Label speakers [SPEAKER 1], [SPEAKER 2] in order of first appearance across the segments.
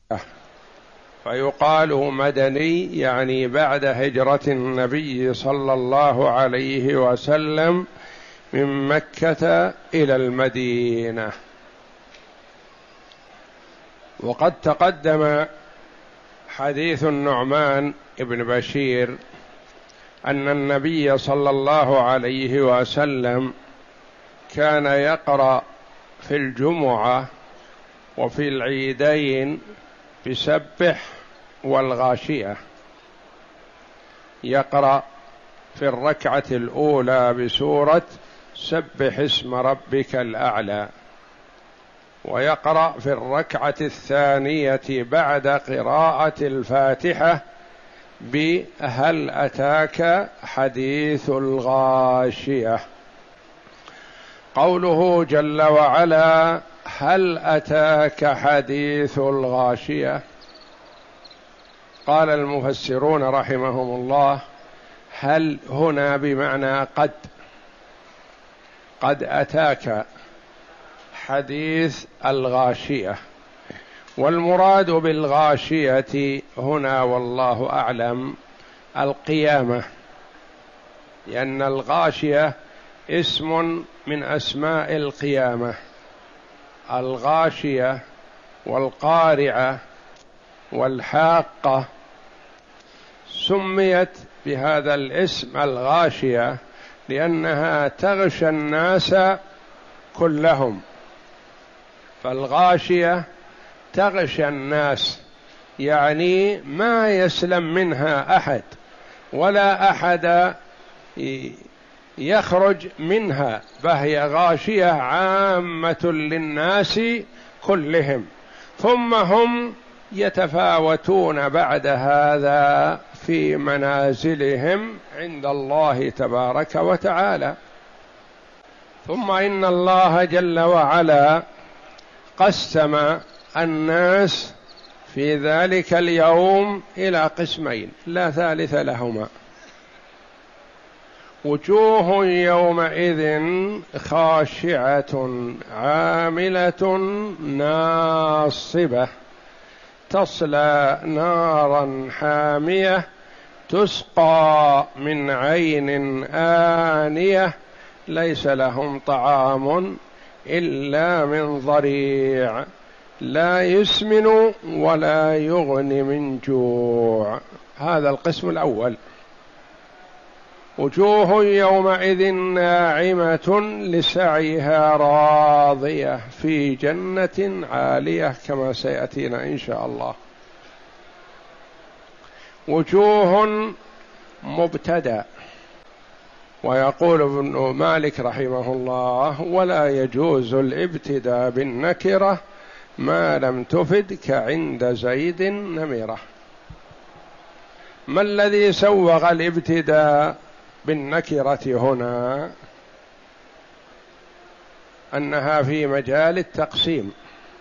[SPEAKER 1] فيقال مدني يعني بعد هجرة النبي صلى الله عليه وسلم من مكة إلى المدينة. وقد تقدم حديث النعمان بن بشير أن النبي صلى الله عليه وسلم كان يقرأ في الجمعة وفي العيدين بسبح والغاشية، يقرأ في الركعة الأولى بسورة سبح اسم ربك الأعلى، ويقرأ في الركعة الثانية بعد قراءة الفاتحة بهل أتاك حديث الغاشية. قوله جل وعلا هل أتاك حديث الغاشية، قال المفسرون رحمهم الله هل هنا بمعنى قد أتاك حديث الغاشية، والمراد بالغاشية هنا والله أعلم القيامة، لأن الغاشية اسم من أسماء القيامة، الغاشية والقارعة والحاقة سميت بهذا الاسم الغاشية لأنها تغشى الناس كلهم، فالغاشية تغشى الناس يعني ما يسلم منها أحد ولا أحد يخرج منها، فهي غاشية عامة للناس كلهم، ثم هم يتفاوتون بعد هذا في منازلهم عند الله تبارك وتعالى. ثم إن الله جل وعلا قسم الناس في ذلك اليوم إلى قسمين لا ثالث لهما: وجوه يومئذ خاشعة عاملة ناصبة تصلى نارا حامية تسقى من عين آنية ليس لهم طعام إلا من ضريع لا يسمن ولا يغني من جوع. هذا القسم الأول. وجوه يومئذ ناعمة لسعيها راضية في جنة عالية كما سيأتينا إن شاء الله. وجوه مبتدأ، ويقول ابن مالك رحمه الله ولا يجوز الابتداء بالنكرة ما لم تفد كعند زيد نمرة. ما الذي سوغ الابتداء بالنكرة هنا؟ أنها في مجال التقسيم،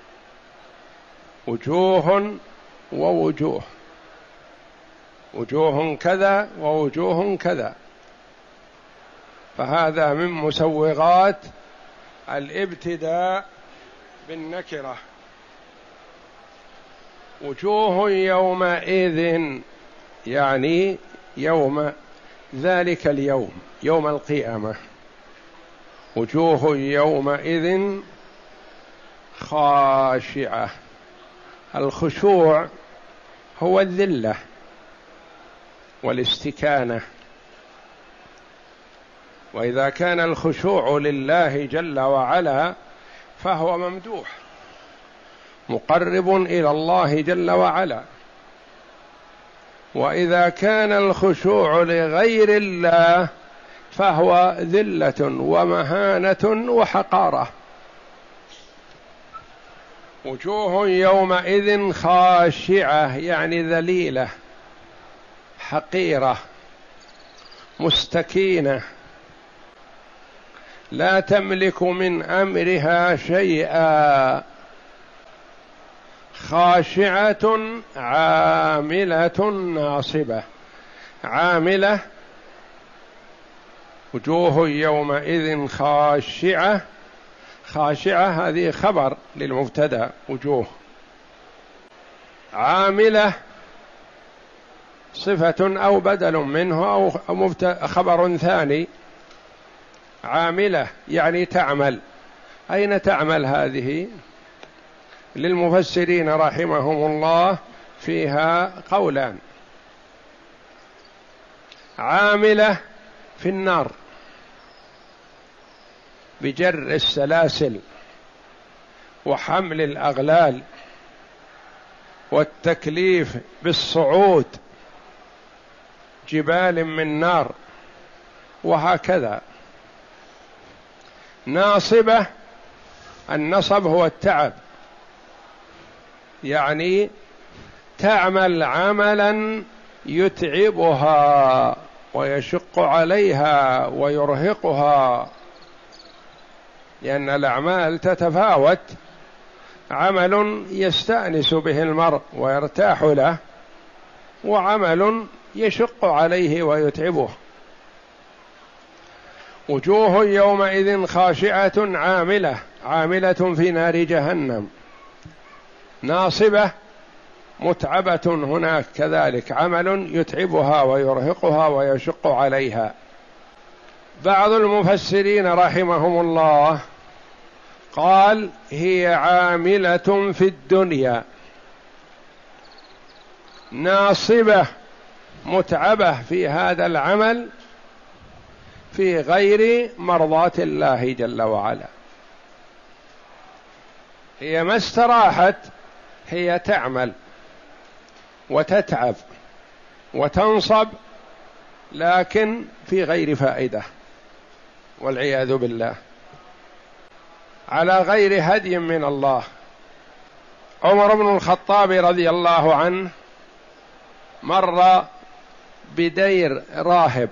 [SPEAKER 1] وجوه ووجوه، وجوه كذا ووجوه كذا، فهذا من مسوغات الابتداء بالنكرة. وجوه يومئذ يعني يوم ذلك اليوم، يوم القيامة. وجوه يومئذ خاشعة، الخشوع هو الذلة والاستكانة، وإذا كان الخشوع لله جل وعلا فهو ممدوح مقرب إلى الله جل وعلا، وإذا كان الخشوع لغير الله فهو ذلة ومهانة وحقارة. وجوه يومئذ خاشعة يعني ذليلة حقيرة مستكينة لا تملك من أمرها شيئا، خاشعة عاملة ناصبة. عاملة، وجوه يومئذ خاشعة، خاشعة هذه خبر للمبتدأ وجوه، عاملة صفة أو بدل منه أو خبر ثاني. عاملة يعني تعمل. أين تعمل هذه؟ للمفسرين رحمهم الله فيها قولان. عاملة في النار بجر السلاسل وحمل الأغلال والتكليف بالصعود جبال من نار وهكذا. ناصبة، النصب هو التعب، يعني تعمل عملا يتعبها ويشق عليها ويرهقها، لأن الأعمال تتفاوت. عمل يستأنس به المرء ويرتاح له، وعمل يشق عليه ويتعبه. وجوه يومئذ خاشعة عاملة، عاملة في نار جهنم. ناصبة متعبة هناك كذلك، عمل يتعبها ويرهقها ويشق عليها. بعض المفسرين رحمهم الله قال هي عاملة في الدنيا، ناصبة متعبة في هذا العمل في غير مرضاة الله جل وعلا. هي ما استراحت، هي تعمل وتتعب وتنصب، لكن في غير فائدة والعياذ بالله، على غير هدي من الله. عمر بن الخطاب رضي الله عنه مر بدير راهب،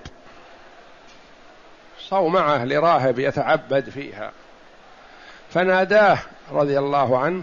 [SPEAKER 1] صومعة لراهب يتعبد فيها، فناداه رضي الله عنه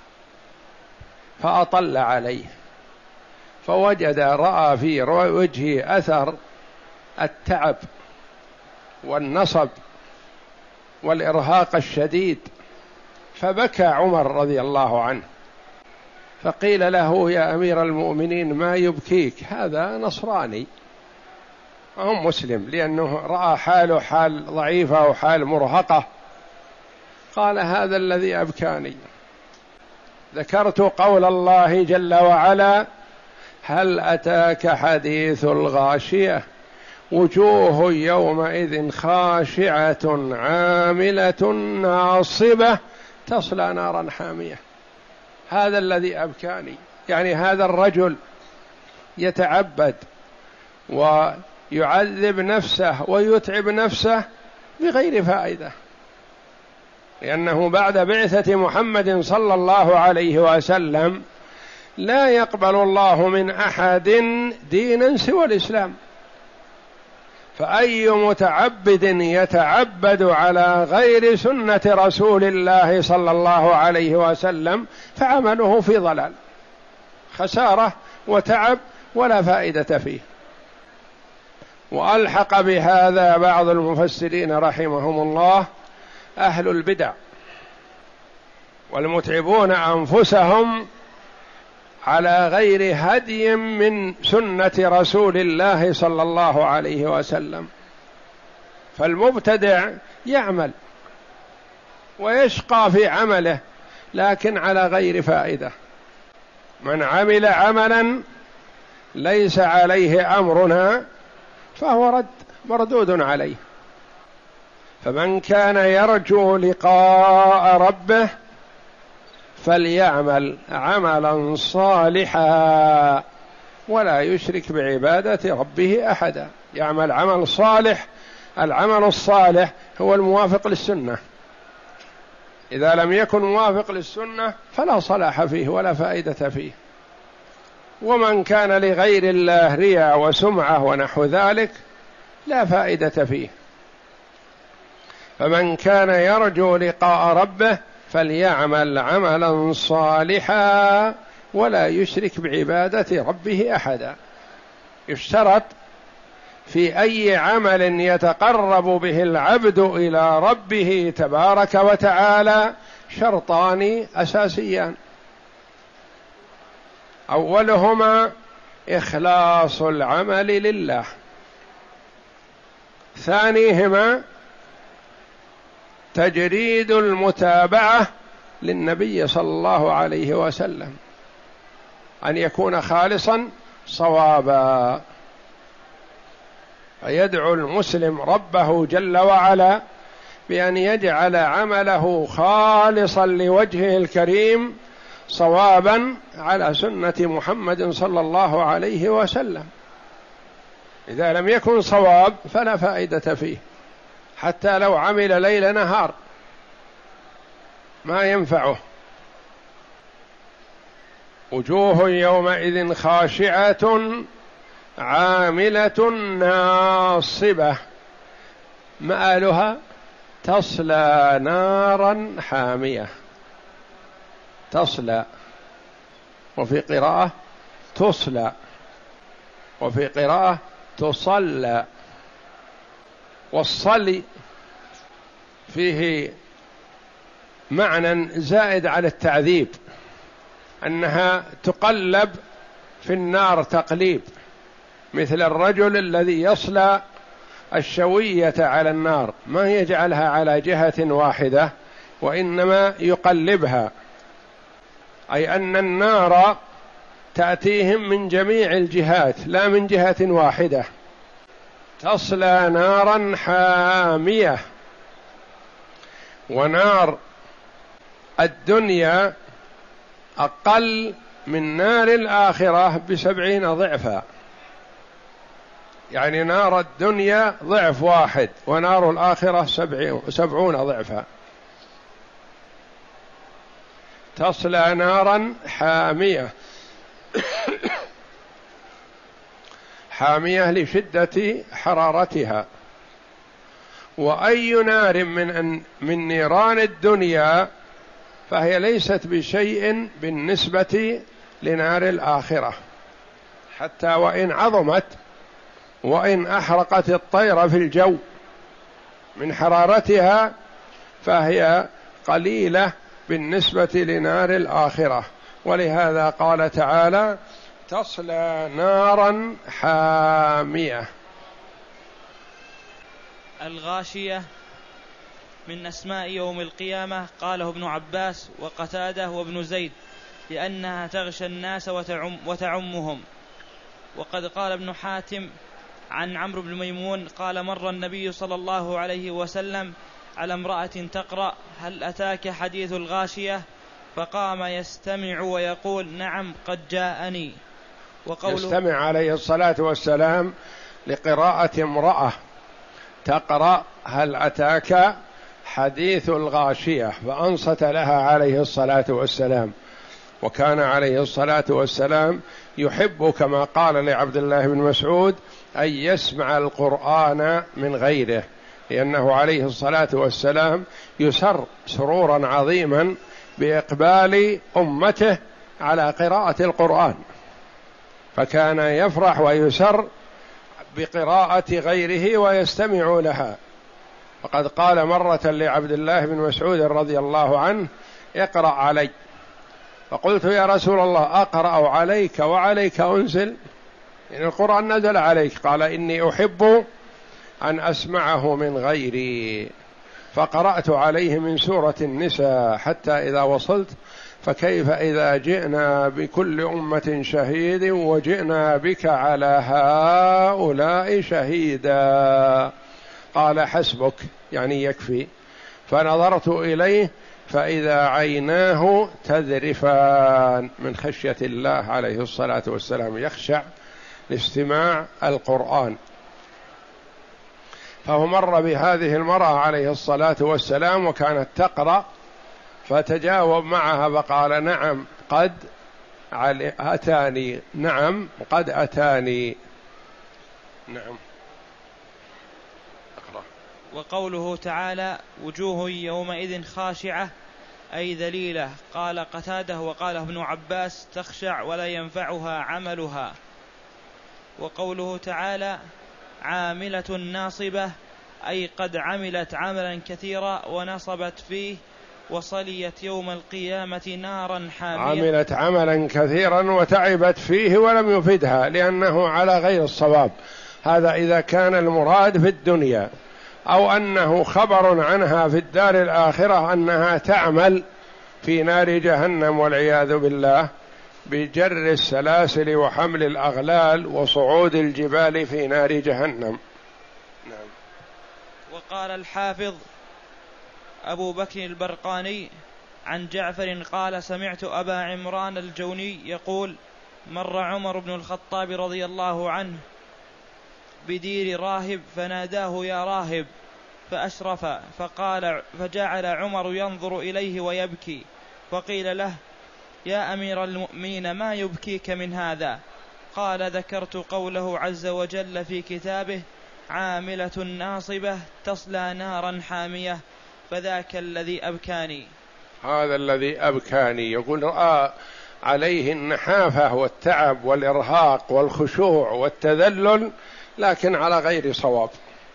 [SPEAKER 1] فأطل عليه، فوجد رأى في وجهه أثر التعب والنصب والإرهاق الشديد، فبكى عمر رضي الله عنه، فقيل له يا أمير المؤمنين ما يبكيك؟ هذا نصراني وهم مسلم، لأنه رأى حاله حال ضعيفة وحال مرهقة. قال هذا الذي أبكاني، ذكرت قول الله جل وعلا هل أتاك حديث الغاشية وجوه يومئذ خاشعة عاملة ناصبة تصلى نارا حامية. هذا الذي أبكاني، يعني هذا الرجل يتعبد ويعذب نفسه ويتعب نفسه بغير فائدة، لأنه بعد بعثة محمد صلى الله عليه وسلم لا يقبل الله من أحد دينا سوى الإسلام، فأي متعبد يتعبد على غير سنة رسول الله صلى الله عليه وسلم فعمله في ضلال، خسارة وتعب ولا فائدة فيه. وألحق بهذا بعض المفسرين رحمهم الله أهل البدع والمتعبون أنفسهم على غير هدي من سنة رسول الله صلى الله عليه وسلم. فالمبتدع يعمل ويشقى في عمله لكن على غير فائدة. من عمل عملا ليس عليه أمرنا فهو مردود عليه. فمن كان يرجو لقاء ربه فليعمل عملا صالحا ولا يشرك بعبادة ربه أحدا. يعمل عمل صالح، العمل الصالح هو الموافق للسنة، إذا لم يكن موافق للسنة فلا صلاح فيه ولا فائدة فيه. ومن كان لغير الله رياء وسمعة ونحو ذلك لا فائدة فيه. فمن كان يرجو لقاء ربه فليعمل عملا صالحا ولا يشرك بعبادة ربه أحدا. يشترط في أي عمل يتقرب به العبد إلى ربه تبارك وتعالى شرطان أساسيان: أولهما إخلاص العمل لله، ثانيهما تجريد المتابعة للنبي صلى الله عليه وسلم، أن يكون خالصا صوابا. فيدعو المسلم ربه جل وعلا بأن يجعل عمله خالصا لوجهه الكريم صوابا على سنة محمد صلى الله عليه وسلم. إذا لم يكن صواب فلا فائدة فيه، حتى لو عمل ليل نهار ما ينفعه. وجوه يومئذ خاشعة عاملة ناصبة مآلها تصلى نارا حامية. تصلى، وفي قراءة تصلى، وفي قراءة تصلى. والصلي فيه معنى زائد على التعذيب، أنها تقلب في النار تقليب، مثل الرجل الذي يصلى الشوية على النار، ما يجعلها على جهة واحدة وإنما يقلبها، أي أن النار تأتيهم من جميع الجهات لا من جهة واحدة. تصلى نارا حامية. ونار الدنيا أقل من نار الآخرة ب70 ضعفا، يعني نار الدنيا ضعف واحد ونار الآخرة 70 ضعفا. تصلى نارا حامية حامية لشدة حرارتها. وأي نار من نيران الدنيا فهي ليست بشيء بالنسبة لنار الآخرة، حتى وإن عظمت وإن أحرقت الطير في الجو من حرارتها فهي قليلة بالنسبة لنار الآخرة. ولهذا قال تعالى: تصلى نارا حامية.
[SPEAKER 2] الغاشية من أسماء يوم القيامة، قاله ابن عباس وقتاده وابن زيد، لأنها تغشى الناس وتعمهم. وقد قال ابن حاتم عن عمرو بن ميمون قال: مر النبي صلى الله عليه وسلم على امرأة تقرأ: هل أتاك حديث الغاشية؟ فقام يستمع ويقول: نعم قد جاءني.
[SPEAKER 1] يستمع عليه الصلاة والسلام لقراءة امرأة تقرأ: هل أتاك حديث الغاشية، فأنصت لها عليه الصلاة والسلام. وكان عليه الصلاة والسلام يحب كما قال لعبد الله بن مسعود أن يسمع القرآن من غيره، لأنه عليه الصلاة والسلام يسر سرورا عظيما بإقبال أمته على قراءة القرآن، فكان يفرح ويسر بقراءة غيره ويستمع لها. وقد قال مرة لعبد الله بن مسعود رضي الله عنه: اقرأ علي. فقلت: يا رسول الله، أقرأ عليك وعليك أنزل؟ إن القرآن نزل عليك. قال: إني أحب أن أسمعه من غيري. فقرأت عليه من سورة النساء حتى إذا وصلت: فكيف إذا جئنا بكل أمة شهيد وجئنا بك على هؤلاء شهيدا. قال: حسبك، يعني يكفي. فنظرت إليه فإذا عيناه تذرفان من خشية الله عليه الصلاة والسلام، يخشع لاستماع القرآن. فهو مر بهذه المرأة عليه الصلاة والسلام وكانت تقرأ، فتجاوب معها فقال: نعم قد أتاني، نعم قد أتاني. نعم. أقرأ.
[SPEAKER 2] وقوله تعالى: وجوه يومئذ خاشعة، أي ذليلة. قال قتاده وقاله ابن عباس: تخشع ولا ينفعها عملها. وقوله تعالى: عاملة ناصبة، أي قد عملت عملا كثيرا ونصبت فيه وصليت يوم القيامة نارا حامية.
[SPEAKER 1] عملت عملا كثيرا وتعبت فيه ولم يفدها لأنه على غير الصواب. هذا إذا كان المراد في الدنيا، أو أنه خبر عنها في الدار الآخرة أنها تعمل في نار جهنم والعياذ بالله بجر السلاسل وحمل الأغلال وصعود الجبال في نار جهنم. نعم.
[SPEAKER 2] وقال الحافظ أبو بكر البرقاني عن جعفر قال: سمعت أبا عمران الجوني يقول: مر عمر بن الخطاب رضي الله عنه بدير راهب فناداه: يا راهب، فأشرف فجعل عمر ينظر إليه ويبكي، فقيل له: يا أمير المؤمنين، ما يبكيك من هذا؟ قال: ذكرت قوله عز وجل في كتابه: عاملة ناصبة تصلى نارا حامية، فذاك الذي أبكاني.
[SPEAKER 1] هذا الذي أبكاني، يقول رأى عليه النحافة والتعب والإرهاق والخشوع والتذلل لكن على غير صواب،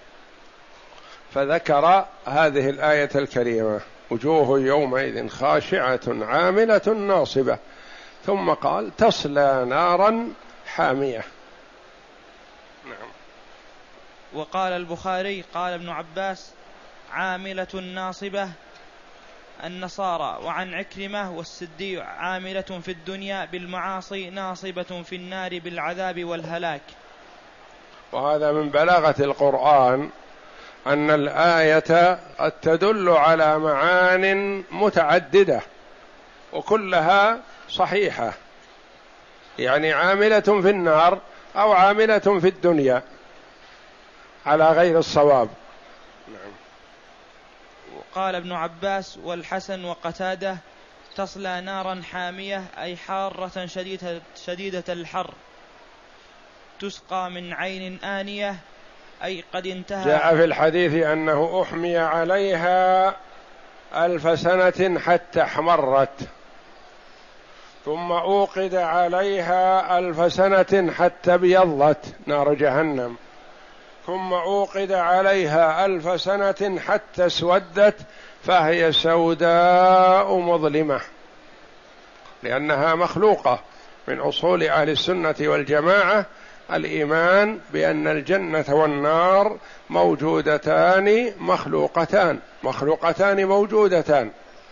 [SPEAKER 1] فذكر هذه الآية الكريمة: وجوه يومئذ خاشعة عاملة ناصبة، ثم قال: تصلى نارا حامية. نعم.
[SPEAKER 2] وقال البخاري قال ابن عباس: عاملة ناصبة النصارى. وعن عكرمة والسدي: عاملة في الدنيا بالمعاصي ناصبة في النار بالعذاب والهلاك.
[SPEAKER 1] وهذا من بلاغة القرآن أن الآية قد تدل على معان متعددة وكلها صحيحة، يعني عاملة في النار أو عاملة في الدنيا على غير الصواب. نعم.
[SPEAKER 2] قال ابن عباس والحسن وقتادة: تصلى نارا حامية أي حارة شديدة الحر، تسقى من عين آنية أي قد انتهى.
[SPEAKER 1] جاء في الحديث أنه أحمي عليها 1000 سنة حتى احمرت، ثم أوقد عليها 1000 سنة حتى ابيضت، نار جهنم، ثم أوقد عليها 1000 سنة حتى اسودت فهي سوداء مظلمة، لأنها مخلوقة. من أصول أهل السنة والجماعة الإيمان بأن الجنة والنار موجودتان مخلوقتان موجودتان.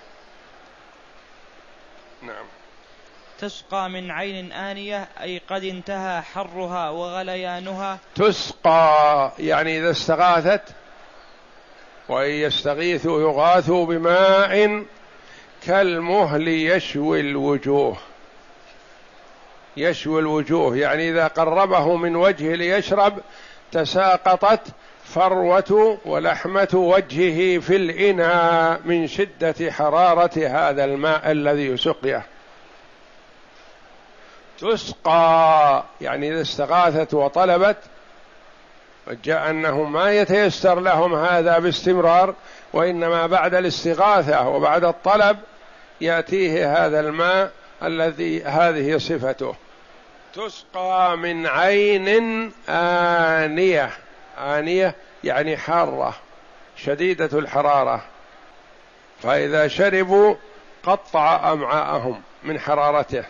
[SPEAKER 1] نعم.
[SPEAKER 2] تسقى من عين آنية أي قد انتهى حرها وغليانها.
[SPEAKER 1] تسقى يعني إذا استغاثت، وإن يستغيثوا يغاثوا بماء كالمهل يشوي الوجوه. يشوي الوجوه يعني إذا قربه من وجهه ليشرب تساقطت فروة ولحمة وجهه في الإناء من شدة حرارة هذا الماء الذي سقيه. تسقى يعني إذا استغاثت وطلبت، وجاء أنه ما يتيسر لهم هذا باستمرار، وإنما بعد الاستغاثة وبعد الطلب يأتيه هذا الماء الذي هذه صفته. تسقى من عين آنية، آنية يعني حارة شديدة الحرارة، فإذا شربوا قطع أمعاءهم من حرارته،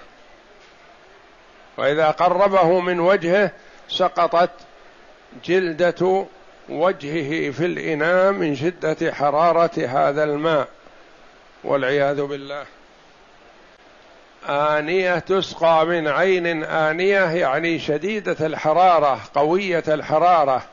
[SPEAKER 1] وإذا قربه من وجهه سقطت جلدة وجهه في الإناء من شدة حرارة هذا الماء والعياذ بالله. آنية تسقى من عين آنية يعني شديدة الحرارة قوية الحرارة.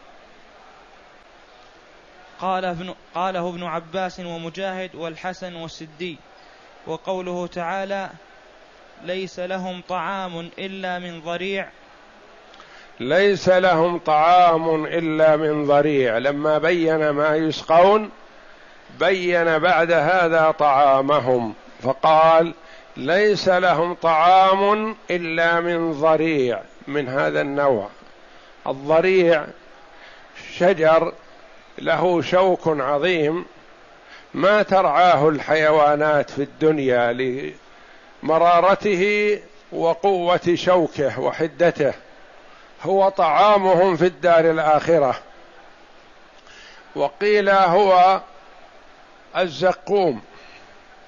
[SPEAKER 2] قاله ابن عباس ومجاهد والحسن والسدي. وقوله تعالى: ليس لهم طعام إلا من ضريع.
[SPEAKER 1] ليس لهم طعام إلا من ضريع، لما بين ما يسقون بين بعد هذا طعامهم فقال: ليس لهم طعام إلا من ضريع، من هذا النوع. الضريع شجر له شوك عظيم ما ترعاه الحيوانات في الدنيا لمرارته وقوة شوكه وحدته، هو طعامهم في الدار الآخرة. وقيل هو الزقوم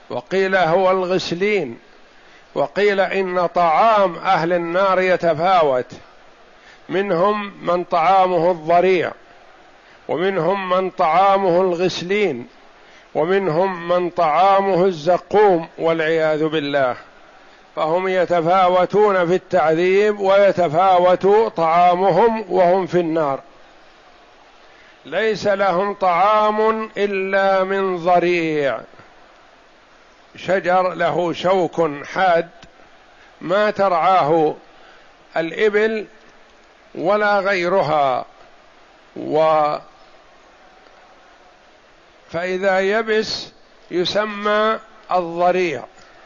[SPEAKER 1] وقيل هو الغسلين، وقيل إن طعام أهل النار يتفاوت، منهم من طعامه الضريع، ومنهم من طعامه الغسلين، ومنهم من طعامه الزقوم والعياذ بالله، فهم يتفاوتون في التعذيب ويتفاوت طعامهم وهم في النار. ليس لهم طعام إلا من ضريع، شجر له شوك حاد ما ترعاه الإبل ولا غيرها، فإذا يبس يسمى الضريع.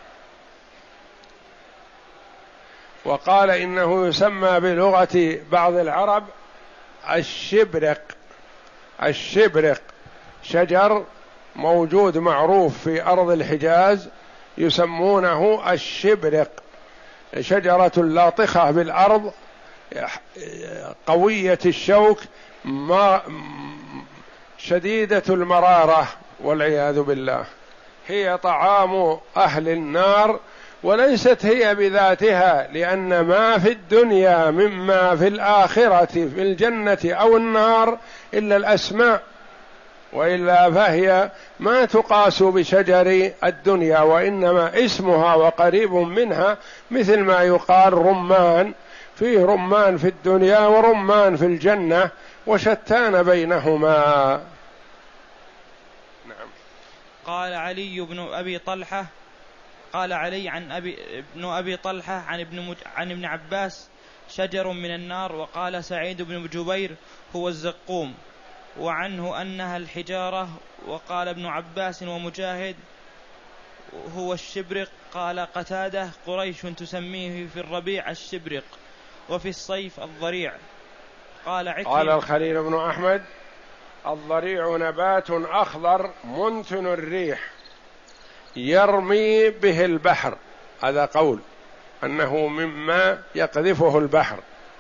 [SPEAKER 1] وقال إنه يسمى بلغة بعض العرب الشبرق. الشبرق شجر موجود معروف في أرض الحجاز يسمونه الشبرق، شجرة لاطخة بالأرض قوية الشوك شديدة المرارة والعياذ بالله، هي طعام أهل النار، وليست هي بذاتها، لأن ما في الدنيا مما في الآخرة في الجنة أو النار إلا الأسماء، وإلا فهي ما تقاس بشجر الدنيا، وإنما اسمها وقريب منها، مثل ما يقال رمان، فيه رمان في الدنيا ورمان في الجنة وشتان بينهما. نعم.
[SPEAKER 2] قال علي بن أبي طلحة قال علي ابن أبي طلحة عن ابن عباس شجر من النار، وقال سعيد بن جبير هو الزقوم، وعنه أنها الحجارة، وقال ابن عباس ومجاهد هو الشبرق. قال قتادة قريش تسميه في الربيع الشبرق وفي الصيف الضريع.
[SPEAKER 1] قال الخليل بن أحمد الضريع نبات أخضر منتن الريح يرمي به البحر، هذا قول أنه مما يقذفه البحر.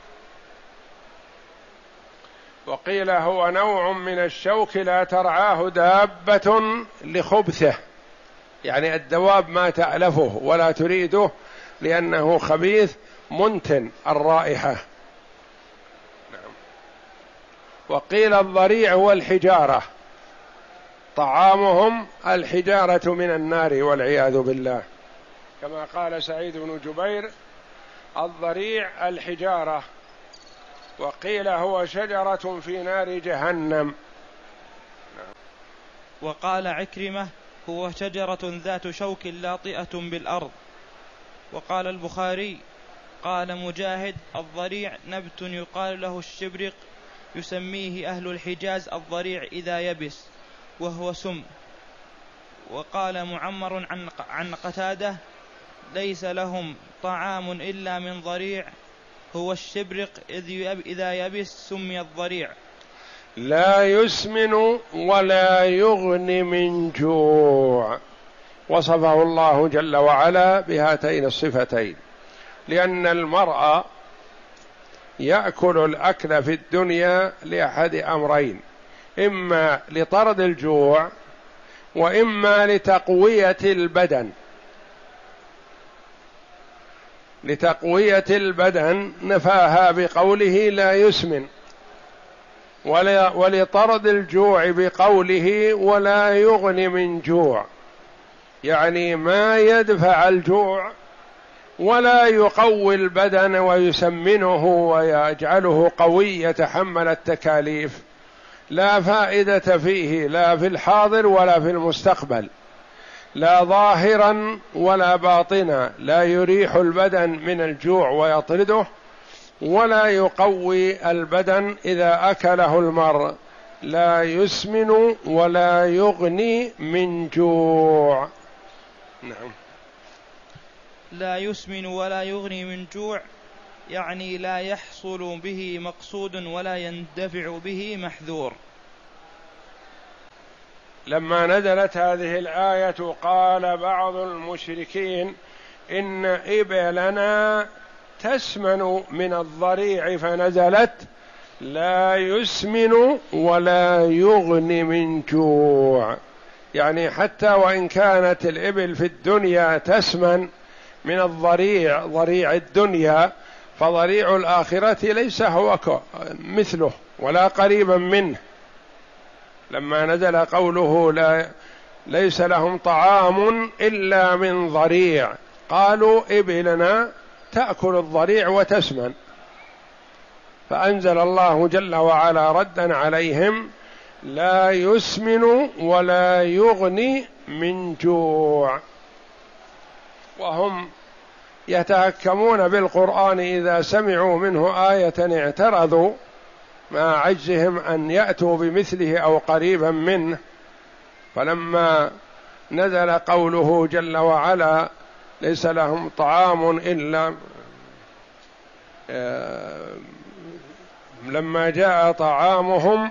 [SPEAKER 1] وقيل هو نوع من الشوك لا ترعاه دابة لخبثه، يعني الدواب ما تألفه ولا تريده لأنه خبيث منتن الرائحة. نعم. وقيل الضريع هو الحجارة، طعامهم الحجارة من النار والعياذ بالله، كما قال سعيد بن جبير الضريع الحجارة. وقيل هو شجرة في نار جهنم.
[SPEAKER 2] وقال عكرمة هو شجرة ذات شوك لاطئة بالأرض. وقال البخاري قال مجاهد الضريع نبت يقال له الشبرق، يسميه أهل الحجاز الضريع إذا يبس وهو سم. وقال معمر عن قتادة ليس لهم طعام إلا من ضريع هو الشبرق إذا يبس سمي الضريع.
[SPEAKER 1] لا يسمن ولا يغني من جوع، وصفه الله جل وعلا بهاتين الصفتين، لأن المرء يأكل الأكل في الدنيا لأحد أمرين: إما لطرد الجوع، وإما لتقوية البدن. لتقوية البدن نفاها بقوله لا يسمن، ولطرد الجوع بقوله ولا يغني من جوع، يعني ما يدفع الجوع ولا يقوي البدن ويسمنه ويجعله قوي يتحمل التكاليف، لا فائدة فيه لا في الحاضر ولا في المستقبل، لا ظاهرا ولا باطنا، لا يريح البدن من الجوع ويطرده، ولا يقوي البدن إذا أكله المرء، لا يسمن ولا يغني من جوع. نعم.
[SPEAKER 2] لا يسمن ولا يغني من جوع يعني لا يحصل به مقصود ولا يندفع به محذور.
[SPEAKER 1] لما نزلت هذه الآية قال بعض المشركين إن إبلنا تسمن من الضريع، فنزلت لا يسمن ولا يغني من جوع، يعني حتى وإن كانت الإبل في الدنيا تسمن من الضريع، ضريع الدنيا، فضريع الآخرة ليس هو مثله ولا قريبا منه. لما نزل قوله ليس لهم طعام إلا من ضريع، قالوا إبلنا تأكل الضريع وتسمن، فأنزل الله جل وعلا ردا عليهم: لا يسمن ولا يغني من جوع. وهم يتهكمون بالقرآن إذا سمعوا منه آية اعترضوا مع عجزهم أن يأتوا بمثله أو قريبا منه. فلما نزل قوله جل وعلا ليس لهم طعام إلا لما جاء طعامهم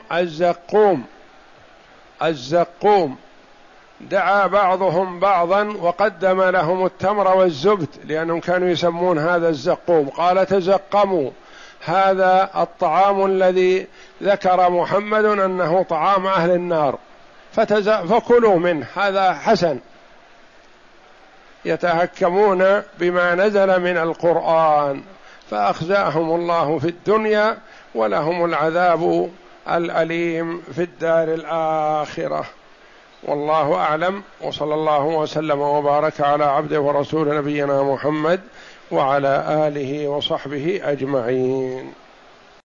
[SPEAKER 1] الزقوم دعا بعضهم بعضا وقدم لهم التمر والزبد، لأنهم كانوا يسمون هذا الزقوم، قال تزقموا، هذا الطعام الذي ذكر محمد أنه طعام أهل النار فكلوا منه، هذا حسن. يتهكمون بما نزل من القرآن، فأخزاهم الله في الدنيا ولهم العذاب الأليم في الدار الآخرة. والله أعلم، وصلى الله وسلم وبارك على عبده ورسول نبينا محمد وعلى آله وصحبه أجمعين.